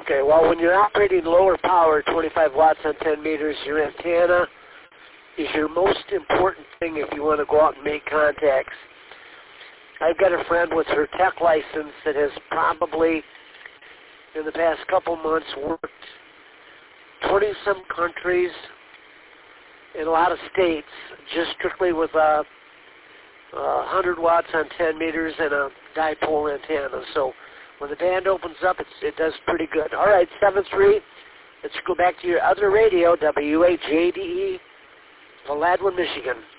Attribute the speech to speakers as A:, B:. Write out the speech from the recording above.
A: Okay, well, when you're operating lower power, 25 watts on 10 meters, your antenna is your most important thing if you want to go out and make contacts. I've got a friend with her tech license that has probably, in the past couple months, worked 20-some countries in a lot of states, just strictly with 100 watts on 10 meters and a dipole antenna. So when the band opens up, it does pretty good. All right, 7-3. Let's go back to your other radio, WAJDE, Gladwin, Michigan.